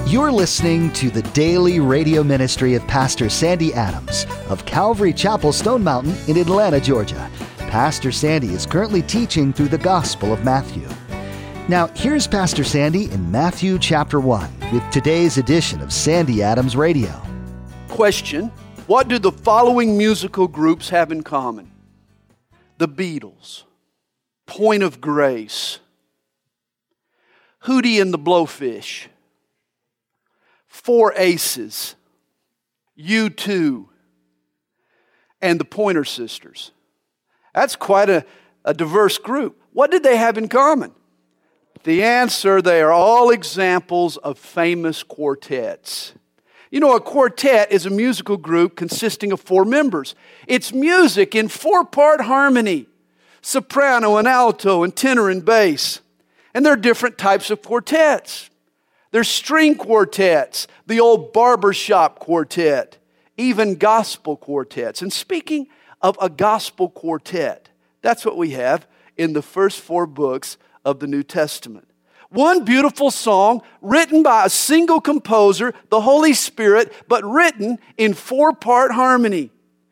You're listening to the daily radio ministry of Pastor Sandy Adams of Calvary Chapel, Stone Mountain in Atlanta, Georgia. Pastor Sandy is currently teaching through the Gospel of Matthew. Now, here's Pastor Sandy in Matthew chapter 1 with today's edition of Sandy Adams Radio. Question: what do the following musical groups have in common? The Beatles, Point of Grace, Hootie and the Blowfish, Four Aces, U2, and the Pointer Sisters. That's quite a diverse group. What did they have in common? The answer: they are all examples of famous quartets. You know, a quartet is a musical group consisting of four members. It's music in four-part harmony: soprano and alto and tenor and bass. And there are different types of quartets. There's string quartets, the old barbershop quartet, even gospel quartets. And speaking of a gospel quartet, that's what we have in the first four books of the New Testament. One beautiful song written by a single composer, the Holy Spirit, but written in four-part harmony.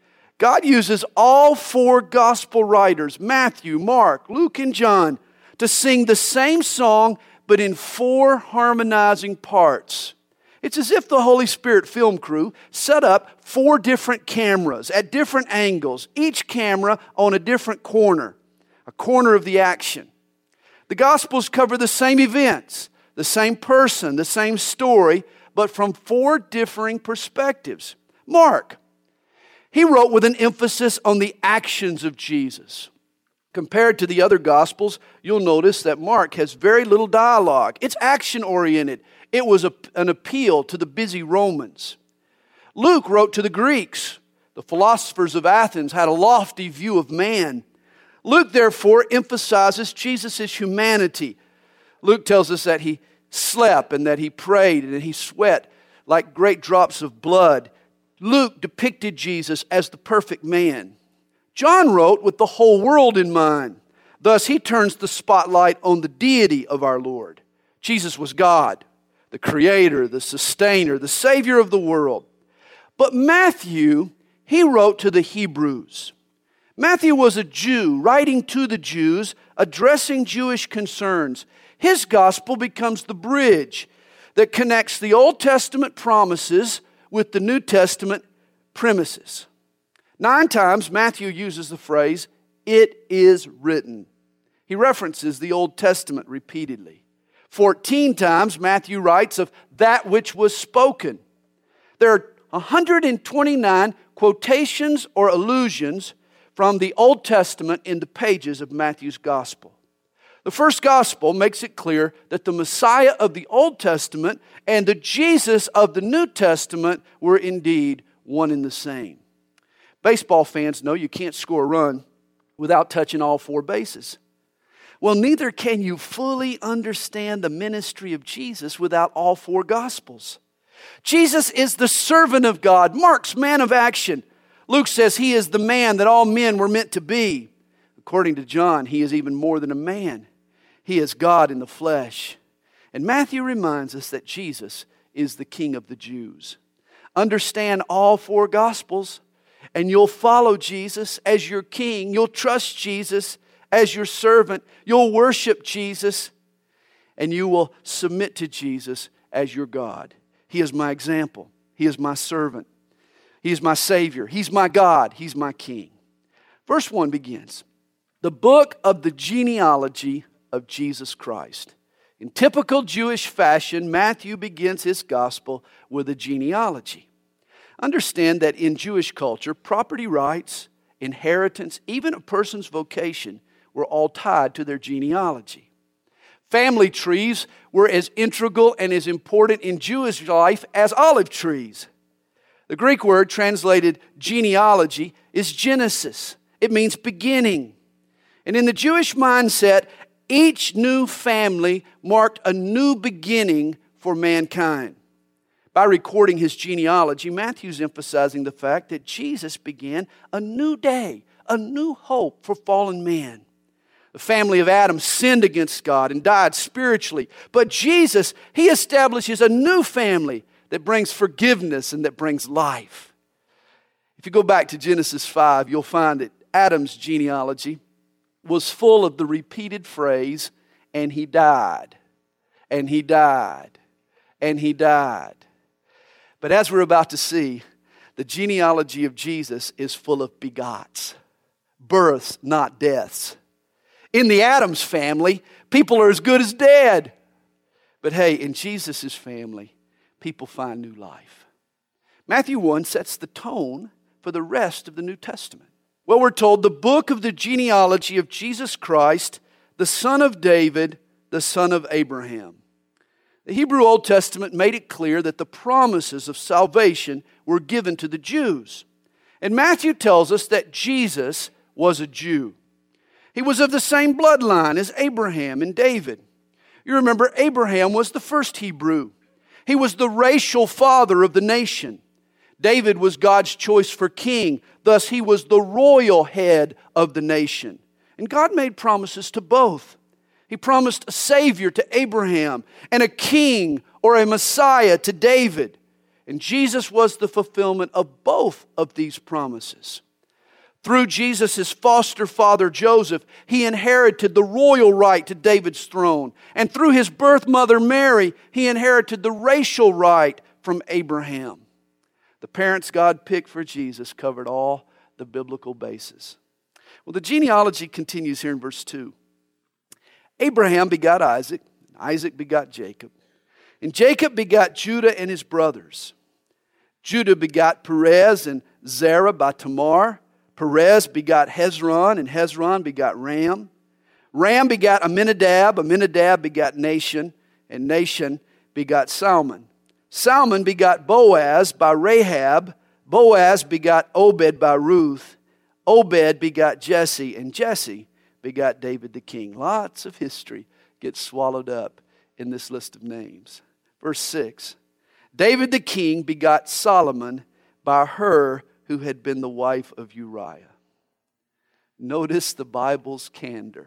God uses all four gospel writers, Matthew, Mark, Luke, and John, to sing the same song, but in four harmonizing parts. It's as if the Holy Spirit film crew set up four different cameras at different angles, each camera on a different corner, a corner of the action. The Gospels cover the same events, the same person, the same story, but from four differing perspectives. Mark, he wrote with an emphasis on the actions of Jesus. Compared to the other Gospels, you'll notice that Mark has very little dialogue. It's action-oriented. It was an appeal to the busy Romans. Luke wrote to the Greeks. The philosophers of Athens had a lofty view of man. Luke, therefore, emphasizes Jesus' humanity. Luke tells us that he slept and that he prayed and that he sweat like great drops of blood. Luke depicted Jesus as the perfect man. John wrote with the whole world in mind. Thus, he turns the spotlight on the deity of our Lord. Jesus was God, the creator, the sustainer, the savior of the world. But Matthew, he wrote to the Hebrews. Matthew was a Jew writing to the Jews, addressing Jewish concerns. His gospel becomes the bridge that connects the Old Testament promises with the New Testament premises. 9 times Matthew uses the phrase, "It is written." He references the Old Testament repeatedly. 14 times Matthew writes of that which was spoken. There are 129 quotations or allusions from the Old Testament in the pages of Matthew's Gospel. The first Gospel makes it clear that the Messiah of the Old Testament and the Jesus of the New Testament were indeed one and the same. Baseball fans know you can't score a run without touching all four bases. Well, neither can you fully understand the ministry of Jesus without all four Gospels. Jesus is the servant of God, Mark's man of action. Luke says he is the man that all men were meant to be. According to John, he is even more than a man. He is God in the flesh. And Matthew reminds us that Jesus is the King of the Jews. Understand all four Gospels, and you'll follow Jesus as your King. You'll trust Jesus as your servant. You'll worship Jesus, and you will submit to Jesus as your God. He is my example. He is my servant. He is my Savior. He's my God. He's my King. Verse 1 begins, the book of the genealogy of Jesus Christ. In typical Jewish fashion, Matthew begins his gospel with a genealogy. Understand that in Jewish culture, property rights, inheritance, even a person's vocation were all tied to their genealogy. Family trees were as integral and as important in Jewish life as olive trees. The Greek word translated genealogy is Genesis. It means beginning. And in the Jewish mindset, each new family marked a new beginning for mankind. By recording his genealogy, Matthew's emphasizing the fact that Jesus began a new day, a new hope for fallen man. The family of Adam sinned against God and died spiritually. But Jesus, He establishes a new family that brings forgiveness and that brings life. If you go back to Genesis 5, you'll find that Adam's genealogy was full of the repeated phrase, and he died, and he died, and he died. But as we're about to see, the genealogy of Jesus is full of begots, births, not deaths. In the Adams family, people are as good as dead. But hey, in Jesus' family, people find new life. Matthew 1 sets the tone for the rest of the New Testament. Well, we're told the book of the genealogy of Jesus Christ, the son of David, the son of Abraham. The Hebrew Old Testament made it clear that the promises of salvation were given to the Jews. And Matthew tells us that Jesus was a Jew. He was of the same bloodline as Abraham and David. You remember, Abraham was the first Hebrew. He was the racial father of the nation. David was God's choice for king. Thus, he was the royal head of the nation. And God made promises to both. He promised a Savior to Abraham and a king or a Messiah to David. And Jesus was the fulfillment of both of these promises. Through Jesus' foster father Joseph, he inherited the royal right to David's throne. And through his birth mother Mary, he inherited the racial right from Abraham. The parents God picked for Jesus covered all the biblical bases. Well, the genealogy continues here in verse 2. Abraham begot Isaac, Isaac begot Jacob, and Jacob begot Judah and his brothers. Judah begot Perez and Zerah by Tamar. Perez begot Hezron, and Hezron begot Ram. Ram begot Amminadab, Amminadab begot Nahshon, and Nahshon begot Salmon. Salmon begot Boaz by Rahab. Boaz begot Obed by Ruth. Obed begot Jesse, and Jesse begot David the king. Lots of history gets swallowed up in this list of names. Verse 6, David the king begot Solomon by her who had been the wife of Uriah. Notice the Bible's candor.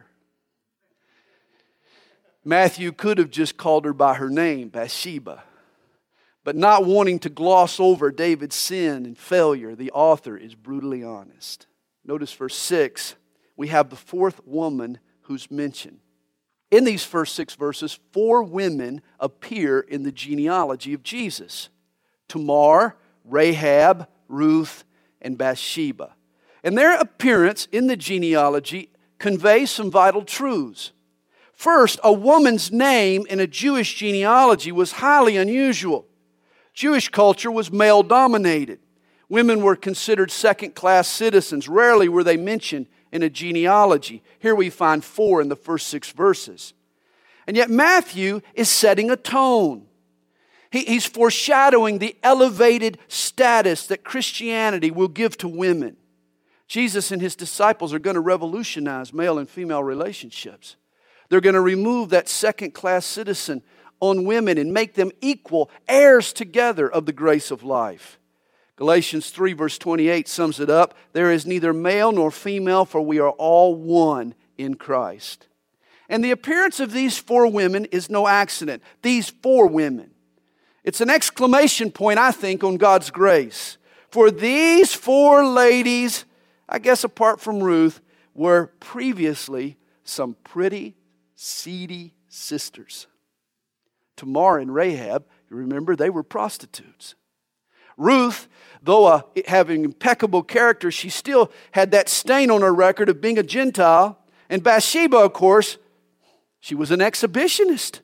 Matthew could have just called her by her name, Bathsheba. But not wanting to gloss over David's sin and failure, the author is brutally honest. Notice verse 6, we have the fourth woman who's mentioned. In these first 6 verses, 4 women appear in the genealogy of Jesus: Tamar, Rahab, Ruth, and Bathsheba. And their appearance in the genealogy conveys some vital truths. First, a woman's name in a Jewish genealogy was highly unusual. Jewish culture was male-dominated. Women were considered second-class citizens. Rarely were they mentioned in a genealogy. Here we find 4 in the first 6 verses. And yet Matthew is setting a tone. He's foreshadowing the elevated status that Christianity will give to women. Jesus and his disciples are going to revolutionize male and female relationships. They're going to remove that second-class citizen on women and make them equal heirs together of the grace of life. Galatians 3 verse 28 sums it up. There is neither male nor female, for we are all one in Christ. And the appearance of these 4 women is no accident. These 4 women. It's an exclamation point, I think, on God's grace. For these 4 ladies, I guess apart from Ruth, were previously some pretty seedy sisters. Tamar and Rahab, you remember, they were prostitutes. Ruth, though having impeccable character, she still had that stain on her record of being a Gentile. And Bathsheba, of course, she was an exhibitionist.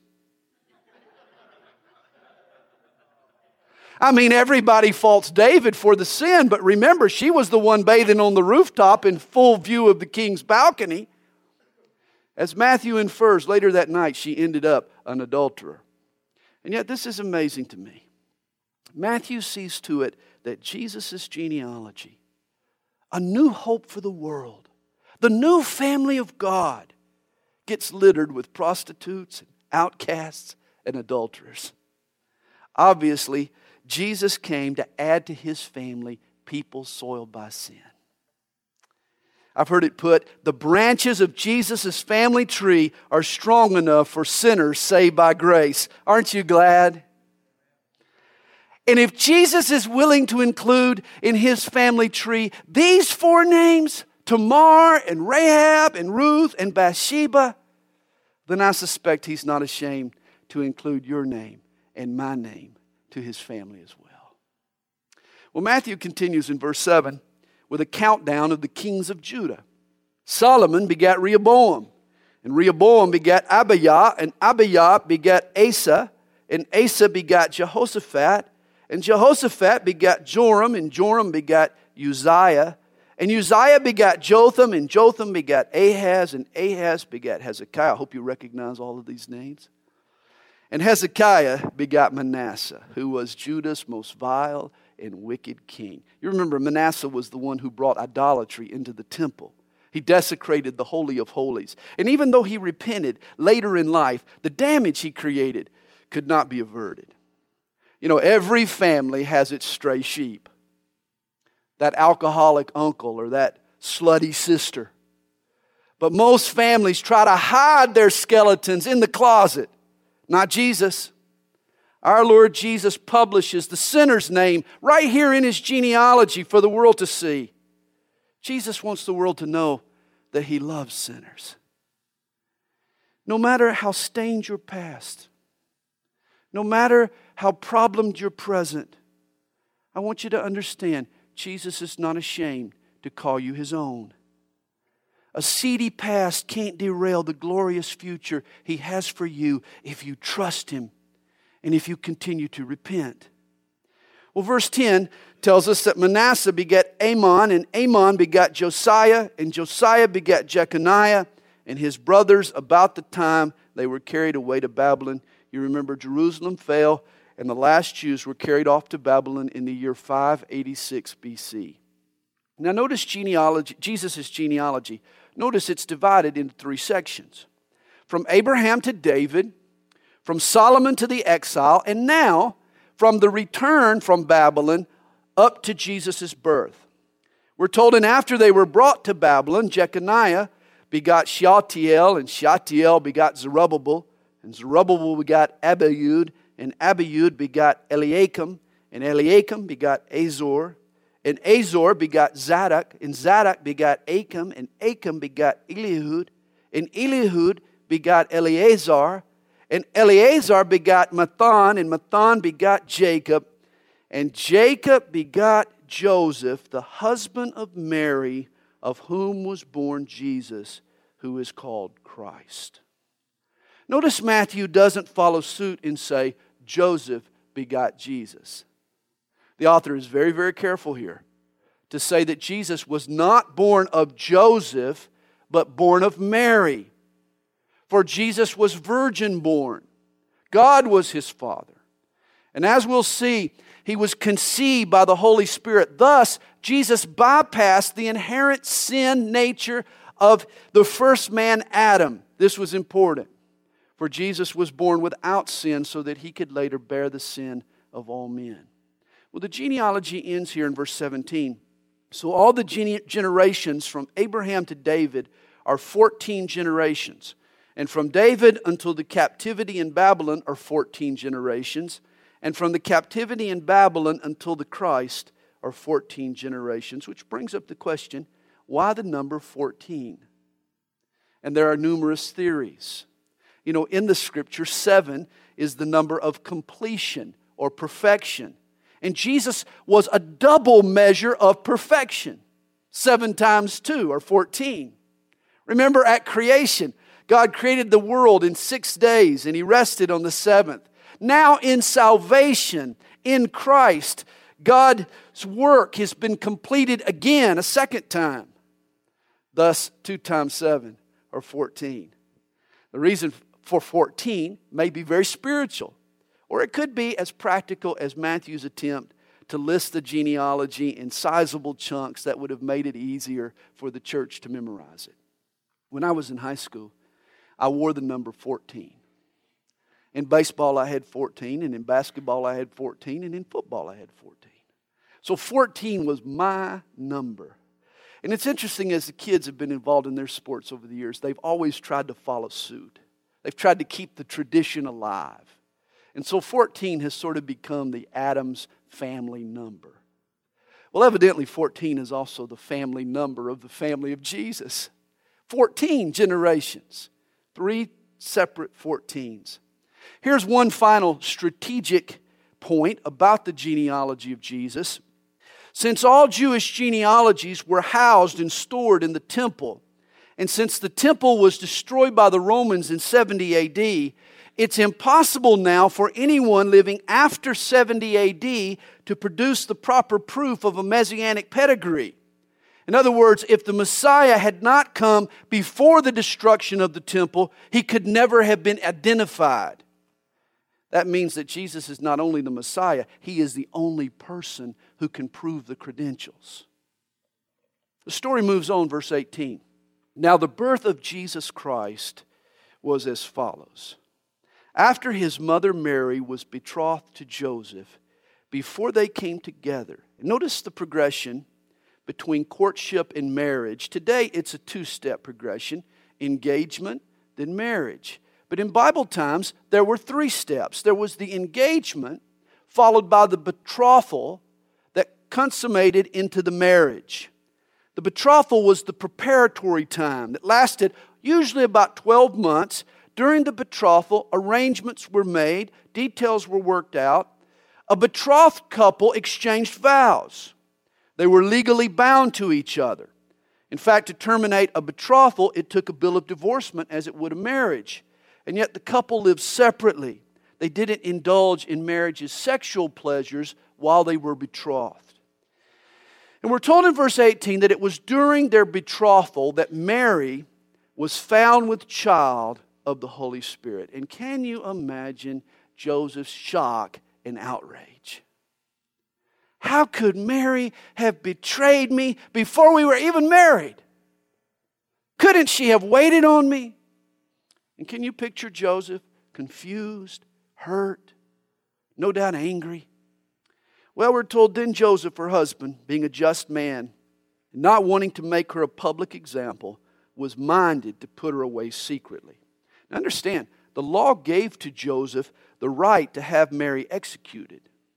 I mean, everybody faults David for the sin, but remember, she was the one bathing on the rooftop in full view of the king's balcony. As Matthew infers, later that night, she ended up an adulterer. And yet, this is amazing to me. Matthew sees to it that Jesus' genealogy, a new hope for the world, the new family of God, gets littered with prostitutes and outcasts and adulterers. Obviously, Jesus came to add to his family people soiled by sin. I've heard it put, the branches of Jesus' family tree are strong enough for sinners saved by grace. Aren't you glad? And if Jesus is willing to include in His family tree these 4 names, Tamar and Rahab and Ruth and Bathsheba, then I suspect He's not ashamed to include your name and my name to His family as well. Well, Matthew continues in verse 7 with a countdown of the kings of Judah. Solomon begat Rehoboam, and Rehoboam begat Abijah, and Abijah begat Asa, and Asa begat Jehoshaphat, and Jehoshaphat begat Joram, and Joram begat Uzziah, and Uzziah begat Jotham, and Jotham begat Ahaz, and Ahaz begat Hezekiah. I hope you recognize all of these names. And Hezekiah begat Manasseh, who was Judah's most vile and wicked king. You remember Manasseh was the one who brought idolatry into the temple. He desecrated the Holy of Holies. And even though he repented later in life, the damage he created could not be averted. You know, every family has its stray sheep. That alcoholic uncle or that slutty sister. But most families try to hide their skeletons in the closet. Not Jesus. Our Lord Jesus publishes the sinner's name right here in His genealogy for the world to see. Jesus wants the world to know that He loves sinners. No matter how stained your past, no matter how problemed your present, I want you to understand Jesus is not ashamed to call you His own. A seedy past can't derail the glorious future He has for you if you trust Him and if you continue to repent. Well, verse 10 tells us that Manasseh begat Amon, and Amon begat Josiah, and Josiah begat Jeconiah, and his brothers about the time they were carried away to Babylon. You remember Jerusalem fell, and the last Jews were carried off to Babylon in the year 586 BC. Now notice Jesus' genealogy. Notice it's divided into 3 sections. From Abraham to David, from Solomon to the exile, and now from the return from Babylon up to Jesus' birth. We're told, and after they were brought to Babylon, Jeconiah begot Shealtiel, and Shealtiel begot Zerubbabel, and Zerubbabel begot Abiud, and Abiud begot Eliakim, and Eliakim begot Azor, and Azor begot Zadok, and Zadok begot Achim, and Achim begot Eliud, and Eliud begot Eleazar, and Eleazar begot Mathan, and Mathan begot Jacob, and Jacob begot Joseph, the husband of Mary, of whom was born Jesus, who is called Christ. Notice Matthew doesn't follow suit and say, Joseph begot Jesus. The author is very, very careful here to say that Jesus was not born of Joseph, but born of Mary. For Jesus was virgin born. God was His Father. And as we'll see, He was conceived by the Holy Spirit. Thus, Jesus bypassed the inherent sin nature of the first man, Adam. This was important. For Jesus was born without sin so that He could later bear the sin of all men. Well, the genealogy ends here in verse 17. So all the generations from Abraham to David are 14 generations. And from David until the captivity in Babylon are 14 generations. And from the captivity in Babylon until the Christ are 14 generations. Which brings up the question, why the number 14? And there are numerous theories. You know, in the Scripture, 7 is the number of completion or perfection. And Jesus was a double measure of perfection. 7 times 2 are 14. Remember at creation, God created the world in 6 days and He rested on the 7th. Now in salvation, in Christ, God's work has been completed again a second time. Thus, 2 times 7 are 14. The reason for 14 may be very spiritual, or it could be as practical as Matthew's attempt to list the genealogy in sizable chunks that would have made it easier for the church to memorize it. When I was in high school, I wore the number 14. In baseball, I had 14, and in basketball, I had 14, and in football, I had 14. So 14 was my number. And it's interesting, as the kids have been involved in their sports over the years, they've always tried to follow suit. They've tried to keep the tradition alive. And so 14 has sort of become the Adams family number. Well, evidently 14 is also the family number of the family of Jesus. 14 generations. 3 separate 14s. Here's one final strategic point about the genealogy of Jesus. Since all Jewish genealogies were housed and stored in the temple, and since the temple was destroyed by the Romans in 70 AD, it's impossible now for anyone living after 70 AD to produce the proper proof of a messianic pedigree. In other words, if the Messiah had not come before the destruction of the temple, he could never have been identified. That means that Jesus is not only the Messiah, he is the only person who can prove the credentials. The story moves on, verse 18. Now the birth of Jesus Christ was as follows. After his mother Mary was betrothed to Joseph, before they came together. Notice the progression between courtship and marriage. Today it's a 2-step progression. Engagement, then marriage. But in Bible times, there were 3 steps. There was the engagement, followed by the betrothal that consummated into the marriage. The betrothal was the preparatory time that lasted usually about 12 months. During the betrothal, arrangements were made, details were worked out. A betrothed couple exchanged vows. They were legally bound to each other. In fact, to terminate a betrothal, it took a bill of divorcement as it would a marriage. And yet the couple lived separately. They didn't indulge in marriage's sexual pleasures while they were betrothed. And we're told in verse 18 that it was during their betrothal that Mary was found with child of the Holy Spirit. And can you imagine Joseph's shock and outrage? How could Mary have betrayed me before we were even married? Couldn't she have waited on me? And can you picture Joseph confused, hurt, no doubt angry? Well, we're told then Joseph, her husband, being a just man, not wanting to make her a public example, was minded to put her away secretly. Now understand, the law gave to Joseph the right to have Mary executed.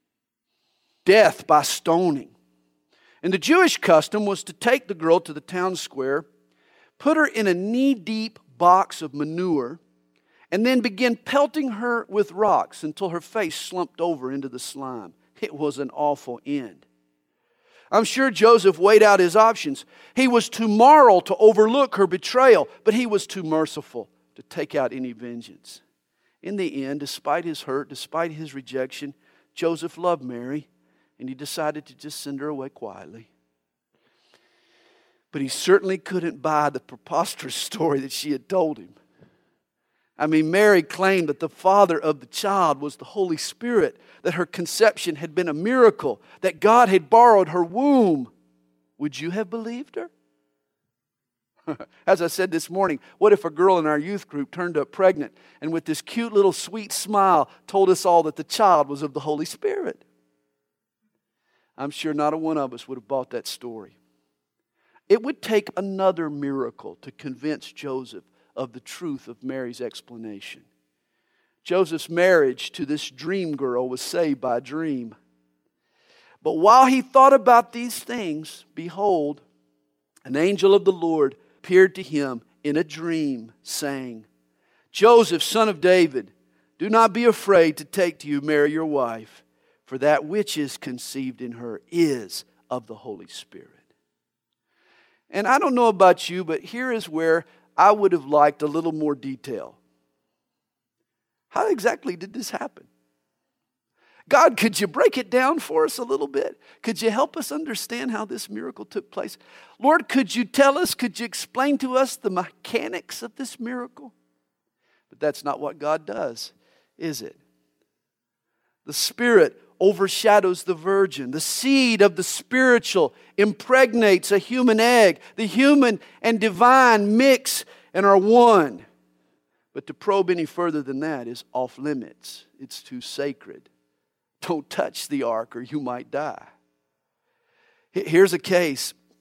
Death by stoning. And the Jewish custom was to take the girl to the town square, put her in a knee-deep box of manure, and then begin pelting her with rocks until her face slumped over into the slime. It was an awful end. I'm sure Joseph weighed out his options. He was too moral to overlook her betrayal, but he was too merciful to take out any vengeance. In the end, despite his hurt, despite his rejection, Joseph loved Mary, and he decided to just send her away quietly. But he certainly couldn't buy the preposterous story that she had told him. I mean, Mary claimed that the father of the child was the Holy Spirit, that her conception had been a miracle, that God had borrowed her womb. Would you have believed her? As I said this morning, what if a girl in our youth group turned up pregnant and with this cute little sweet smile told us all that the child was of the Holy Spirit? I'm sure not a one of us would have bought that story. It would take another miracle to convince Joseph of the truth of Mary's explanation. Joseph's marriage to this dream girl was saved by a dream. But while he thought about these things, behold, an angel of the Lord appeared to him in a dream, saying, Joseph, son of David, do not be afraid to take to you Mary your wife, for that which is conceived in her is of the Holy Spirit. And I don't know about you, but here is where I would have liked a little more detail. How exactly did this happen? God, could you break it down for us a little bit? Could you help us understand how this miracle took place? Lord, could you tell us, could you explain to us the mechanics of this miracle? But that's not what God does, is it? The Spirit overshadows the virgin. The seed of the spiritual impregnates a human egg. The human and divine mix and are one. But to probe any further than that is off limits. It's too sacred. Don't touch the ark or you might die. Here's a case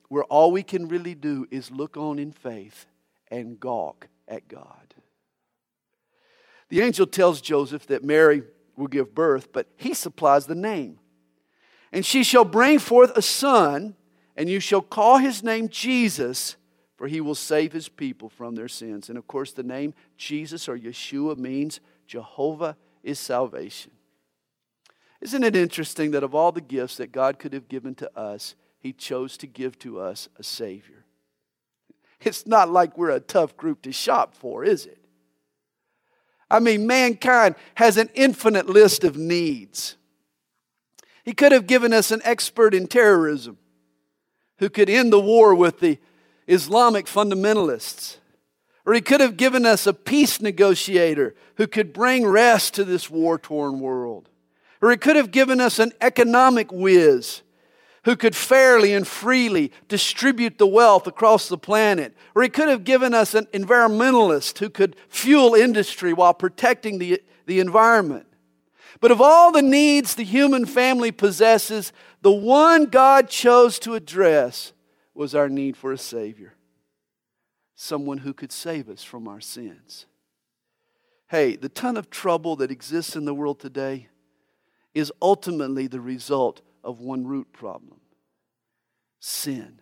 where all we can really do is look on in faith and gawk at God. The angel tells Joseph that Mary will give birth, but he supplies the name. And she shall bring forth a son, and you shall call his name Jesus, for he will save his people from their sins. And of course, the name Jesus or Yeshua means Jehovah is salvation. Isn't it interesting that of all the gifts that God could have given to us, he chose to give to us a Savior? It's not like we're a tough group to shop for, is it? I mean, mankind has an infinite list of needs. He could have given us an expert in terrorism who could end the war with the Islamic fundamentalists. Or he could have given us a peace negotiator who could bring rest to this war-torn world. Or he could have given us an economic whiz who could fairly and freely distribute the wealth across the planet. Or he could have given us an environmentalist who could fuel industry while protecting the environment. But of all the needs the human family possesses, the one God chose to address was our need for a Savior. Someone who could save us from our sins. Hey, the ton of trouble that exists in the world today is ultimately the result of one root problem: sin.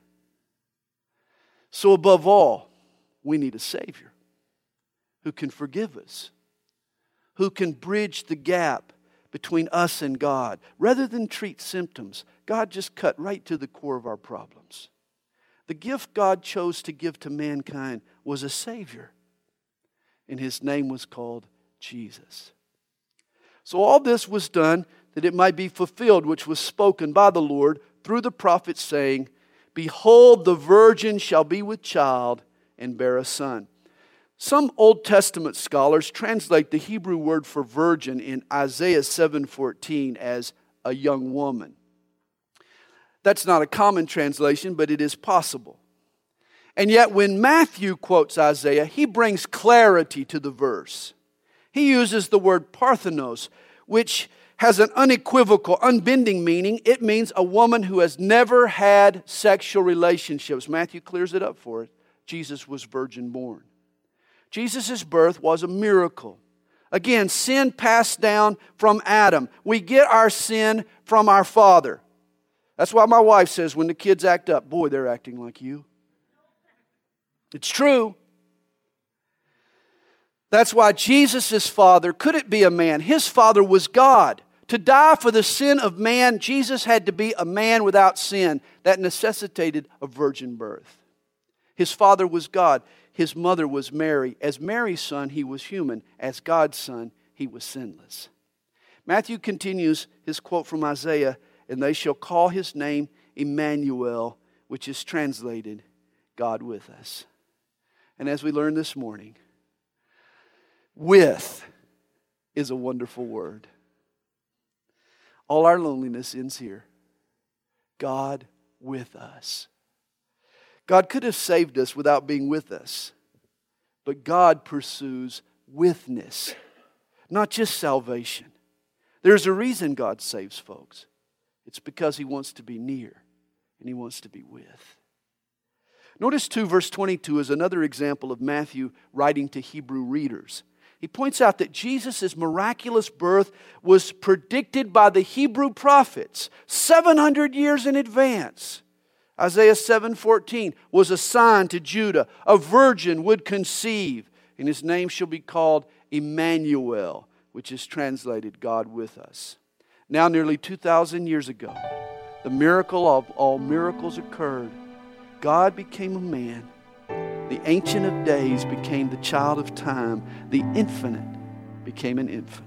So above all, we need a Savior who can forgive us, who can bridge the gap between us and God. Rather than treat symptoms, God just cut right to the core of our problems. The gift God chose to give to mankind was a Savior, and his name was called Jesus. So all this was done that it might be fulfilled, which was spoken by the Lord through the prophet, saying, "Behold, the virgin shall be with child and bear a son." Some Old Testament scholars translate the Hebrew word for virgin in Isaiah 7:14 as a young woman. That's not a common translation, but it is possible. And yet when Matthew quotes Isaiah, he brings clarity to the verse. He uses the word parthenos, which has an unequivocal, unbending meaning. It means a woman who has never had sexual relationships. Matthew clears it up for us. Jesus was virgin born. Jesus' birth was a miracle. Again, sin passed down from Adam. We get our sin from our father. That's why my wife says when the kids act up, boy, they're acting like you. It's true. That's why Jesus' father couldn't be a man. His father was God. To die for the sin of man, Jesus had to be a man without sin. That necessitated a virgin birth. His father was God. His mother was Mary. As Mary's son, he was human. As God's son, he was sinless. Matthew continues his quote from Isaiah, "And they shall call his name Emmanuel," which is translated, God with us. And as we learned this morning, with is a wonderful word. All our loneliness ends here. God with us. God could have saved us without being with us. But God pursues witness, not just salvation. There's a reason God saves folks. It's because he wants to be near and he wants to be with. Notice too, verse 22 is another example of Matthew writing to Hebrew readers. He points out that Jesus' miraculous birth was predicted by the Hebrew prophets 700 years in advance. Isaiah 7:14 was a sign to Judah. A virgin would conceive, and his name shall be called Emmanuel, which is translated God with us. Now nearly 2,000 years ago, the miracle of all miracles occurred. God became a man. The Ancient of Days became the child of time. The infinite became an infant.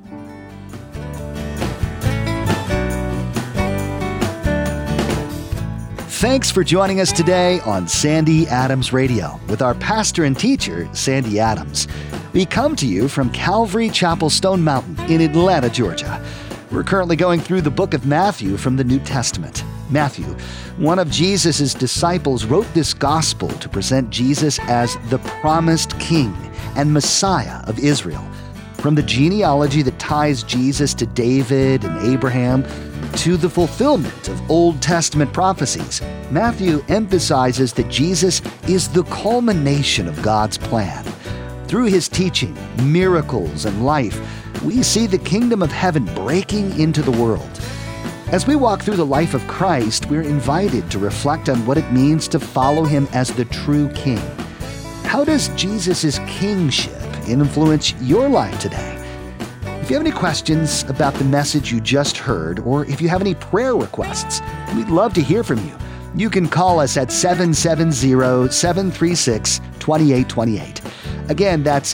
Thanks for joining us today on Sandy Adams Radio with our pastor and teacher, Sandy Adams. We come to you from Calvary Chapel Stone Mountain in Atlanta, Georgia. We're currently going through the book of Matthew from the New Testament. Matthew, one of Jesus' disciples, wrote this gospel to present Jesus as the promised King and Messiah of Israel. From the genealogy that ties Jesus to David and Abraham, to the fulfillment of Old Testament prophecies, Matthew emphasizes that Jesus is the culmination of God's plan. Through his teaching, miracles, and life, we see the kingdom of heaven breaking into the world. As we walk through the life of Christ, we're invited to reflect on what it means to follow him as the true King. How does Jesus' kingship influence your life today? If you have any questions about the message you just heard, or if you have any prayer requests, we'd love to hear from you. You can call us at 770-736-2828. Again, that's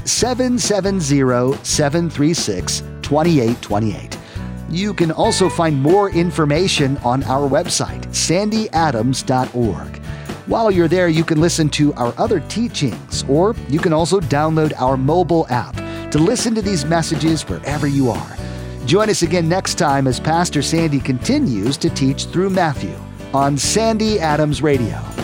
770-736-2828. You can also find more information on our website, sandyadams.org. While you're there, you can listen to our other teachings, or you can also download our mobile app to listen to these messages wherever you are. Join us again next time as Pastor Sandy continues to teach through Matthew on Sandy Adams Radio.